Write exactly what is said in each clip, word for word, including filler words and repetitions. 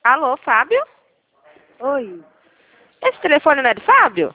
Alô, Fábio? Oi. Esse telefone não é do Fábio?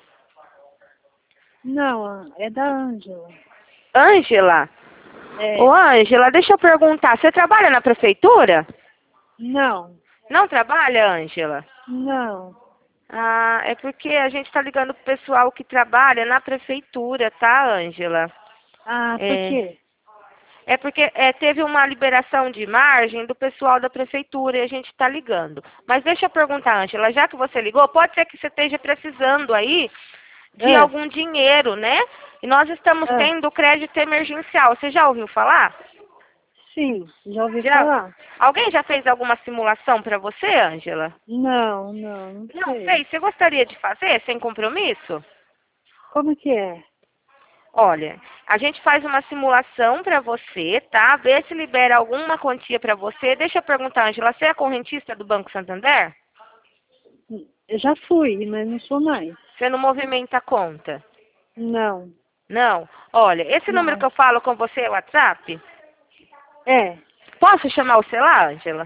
Não, é da Ângela. Ângela? É. Ô, Ângela, deixa eu perguntar. Você trabalha na prefeitura? Não, Não trabalha, Ângela? não. Ah, é porque a gente está ligando pro pessoal que trabalha na prefeitura, tá, Ângela? Ah, por É. quê? É porque é, teve uma liberação de margem do pessoal da prefeitura e a gente está ligando. Mas deixa eu perguntar, Ângela, já que você ligou, pode ser que você esteja precisando aí de Ah, algum dinheiro, né? E nós estamos ah, tendo crédito emergencial. Você já ouviu falar? sim, já ouvi Já? falar. Alguém já fez alguma simulação para você, Ângela? Não, não, não Não sei. fez? Você gostaria de fazer sem compromisso? Como que é? Olha, a gente faz uma simulação para você, tá? Vê se libera alguma quantia para você. Deixa eu perguntar, Ângela, você é correntista do Banco Santander? Eu já fui, mas não sou mais. Você não movimenta a conta? Não, Não. Olha, esse número que não. eu falo com você é o WhatsApp? É, Posso chamar você lá, Ângela?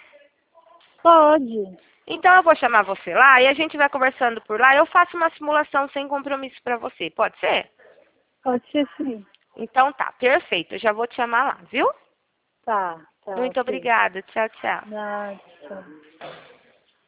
pode. Então eu vou chamar você lá e a gente vai conversando por lá. Eu faço uma simulação sem compromisso para você. Pode ser? Pode ser sim. Então tá, perfeito. Eu já vou te chamar lá, viu? Tá, tá, Muito ok. obrigada. Tchau, tchau. Nada, tchau.